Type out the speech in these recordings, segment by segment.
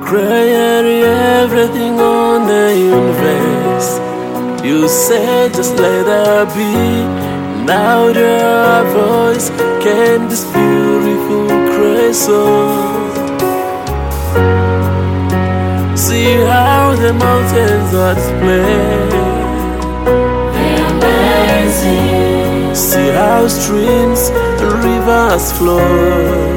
created everything on the universe. You said just let there be. Now your voice can this beautiful creation. See how the mountains are displayed. They're amazing. See how streams and rivers flow.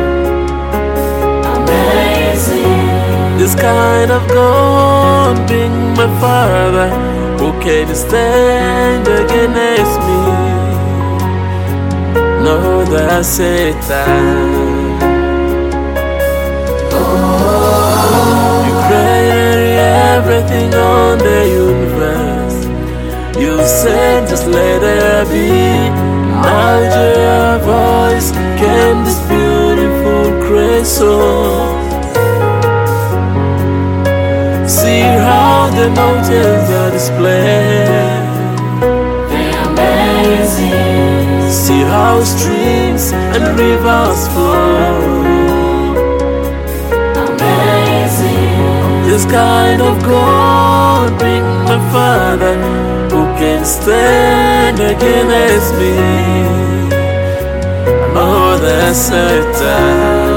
This kind of God being my Father, who can stand against me? No, that's Satan. You created everything on the universe. You said just let there be. Now your voice came this beautiful creation. See how the mountains are displayed. They're amazing. See how streams and rivers flow. Amazing. This kind of God being my Father, who can stand against me? Oh, that's Satan.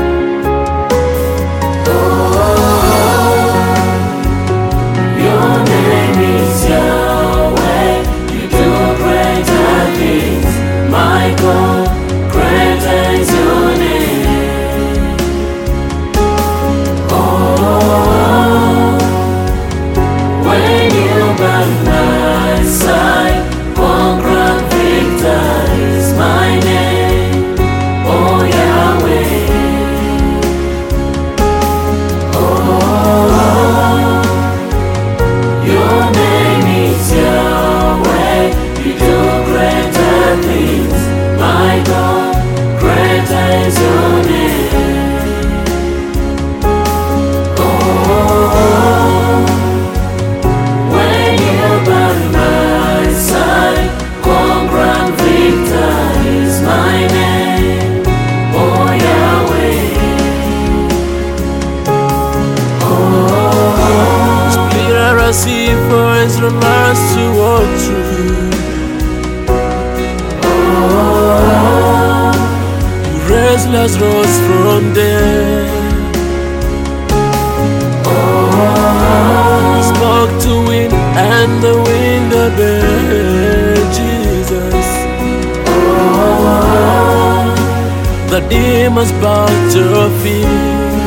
See for Israelites to walk through. You raised Lazarus from death. You spoke to wind and the wind obeyed Jesus. The demons bowed to your feet.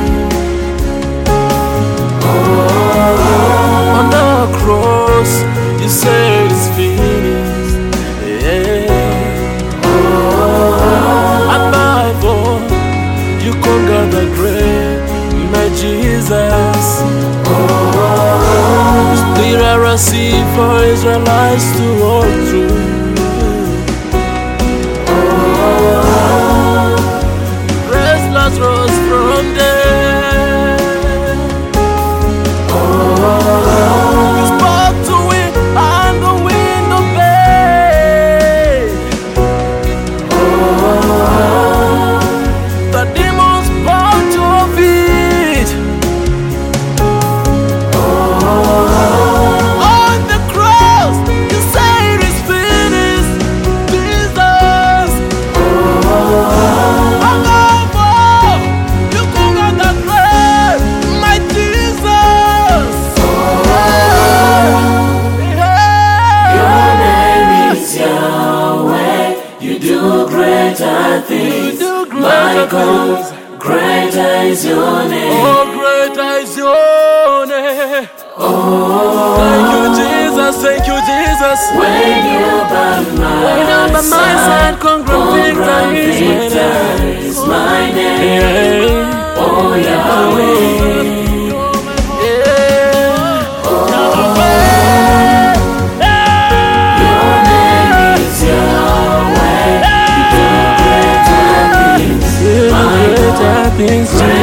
On the cross, you said it's finished. Yeah. Above all, you conquered the grave, my Jesus. You split a sea for Israelites to walk through. Raised Lazarus from death. My God, greater is your name. Oh, greater is your name. Oh, thank you, Jesus. Thank you, Jesus. When you're by my side, conquering victory is my name. Oh, Yahweh. Things